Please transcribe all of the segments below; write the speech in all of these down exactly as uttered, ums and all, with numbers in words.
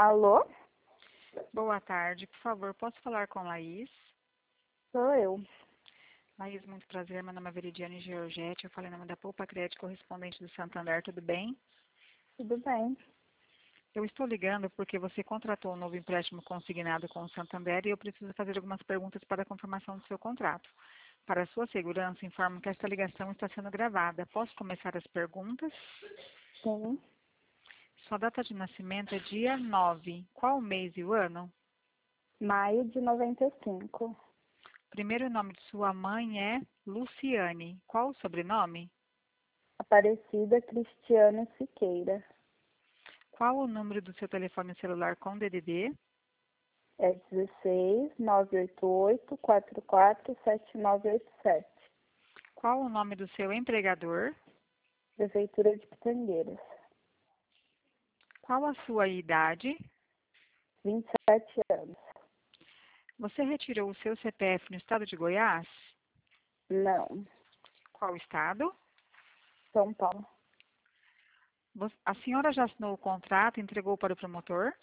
Alô? Boa tarde, por favor, posso falar com Laís? Sou eu. Laís, muito prazer, meu nome é Veridiane Georgette, eu falei em nome da Poupa Crédito, correspondente do Santander, tudo bem? Tudo bem? Eu estou ligando porque você contratou um novo empréstimo consignado com o Santander e eu preciso fazer algumas perguntas para a confirmação do seu contrato. Para sua segurança, informo que esta ligação está sendo gravada. Posso começar as perguntas? Sim. Sua data de nascimento é dia nove. Qual o mês e o ano? Maio de noventa e cinco. Primeiro nome de sua mãe é Luciane. Qual o sobrenome? Aparecida Cristiano Siqueira. Qual o número do seu telefone celular com D D D? É dezesseis, nove oito oito, quatro quatro, sete nove oito sete. Qual o nome do seu empregador? Prefeitura de Pitangueiras. Qual a sua idade? vinte e sete anos. Você retirou o seu C P F no estado de Goiás? Não. Qual estado? São Paulo. Vo- A senhora já assinou o contrato e entregou para o promotor?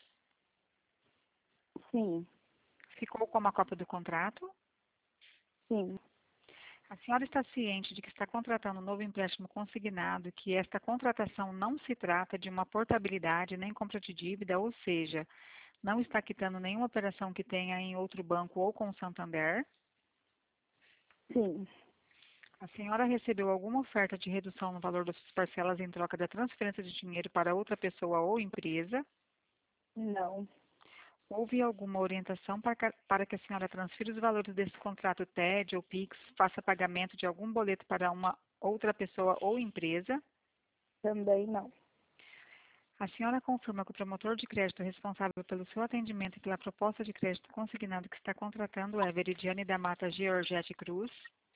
Sim. Ficou com uma cópia do contrato? Sim. A senhora está ciente de que está contratando um novo empréstimo consignado, que esta contratação não se trata de uma portabilidade nem compra de dívida, ou seja, não está quitando nenhuma operação que tenha em outro banco ou com o Santander? Sim. A senhora recebeu alguma oferta de redução no valor das suas parcelas em troca da transferência de dinheiro para outra pessoa ou empresa? Não. Houve alguma orientação para ca- para que a senhora transfira os valores desse contrato T E D ou Pix, faça pagamento de algum boleto para uma outra pessoa ou empresa? Também não. A senhora confirma que o promotor de crédito responsável pelo seu atendimento e pela proposta de crédito consignado que está contratando é Veridiane da Mata Georgette Cruz?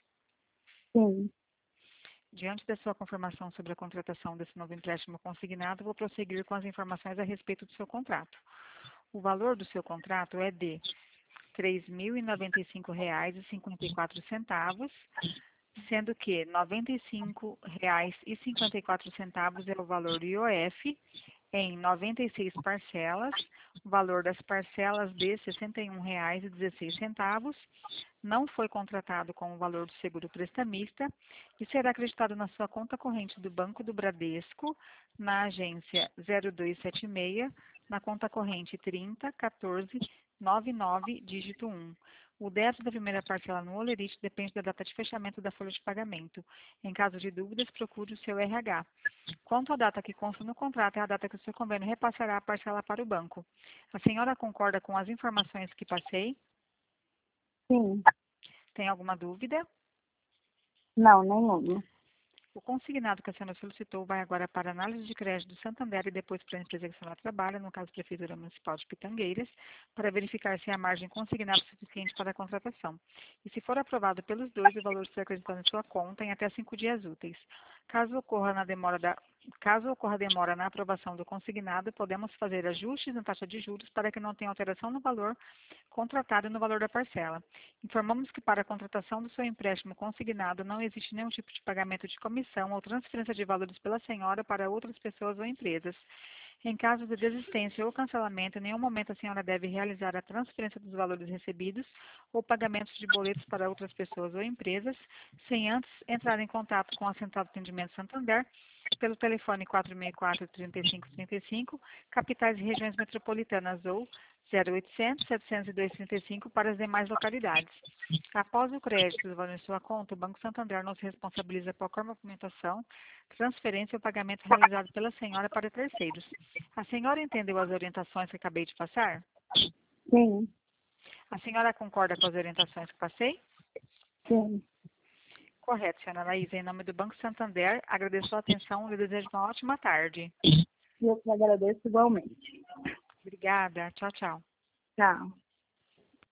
Sim. Diante da sua confirmação sobre a contratação desse novo empréstimo consignado, vou prosseguir com as informações a respeito do seu contrato. O valor do seu contrato é de três mil e noventa e cinco reais e cinquenta e quatro centavos, sendo que R$ noventa e cinco reais e cinquenta e quatro centavos é o valor do I O F, em noventa e seis parcelas, o valor das parcelas de R$ sessenta e um reais e dezesseis centavos, não foi contratado com o valor do seguro prestamista e será acreditado na sua conta corrente do Banco do Bradesco, na agência zero dois sete seis, na conta corrente trinta, quatorze, noventa e nove, dígito um. O débito da primeira parcela no Olerite depende da data de fechamento da folha de pagamento. Em caso de dúvidas, procure o seu R H. Quanto à data que consta no contrato, é a data que o seu convênio repassará a parcela para o banco. A senhora concorda com as informações que passei? Sim. Tem alguma dúvida? Não, nenhuma. O consignado que a senhora solicitou vai agora para a análise de crédito do Santander e depois para a empresa que a senhora trabalha, no caso Prefeitura Municipal de Pitangueiras, para verificar se a margem consignada é suficiente para a contratação. E se for aprovado pelos dois, o valor será acreditado em sua conta em até cinco dias úteis. Caso ocorra na demora da Caso ocorra demora na aprovação do consignado, podemos fazer ajustes na taxa de juros para que não tenha alteração no valor contratado e no valor da parcela. Informamos que para a contratação do seu empréstimo consignado não existe nenhum tipo de pagamento de comissão ou transferência de valores pela senhora para outras pessoas ou empresas. Em caso de desistência ou cancelamento, em nenhum momento a senhora deve realizar a transferência dos valores recebidos ou pagamentos de boletos para outras pessoas ou empresas, sem antes entrar em contato com a Central de Atendimento Santander pelo telefone quatro seis quatro, três cinco três cinco, capitais e regiões metropolitanas ou zero oitocentos, setecentos e dois, trinta e cinco para as demais localidades. Após o crédito do valor em sua conta, o Banco Santander não se responsabiliza por qualquer movimentação, transferência ou pagamento realizado pela senhora para terceiros. A senhora entendeu as orientações que acabei de passar? Sim. A senhora concorda com as orientações que passei? Sim. Correto, senhora Laís. Em nome do Banco Santander, agradeço a atenção e lhe desejo uma ótima tarde. E eu te agradeço igualmente. Obrigada. Tchau, tchau. Tchau.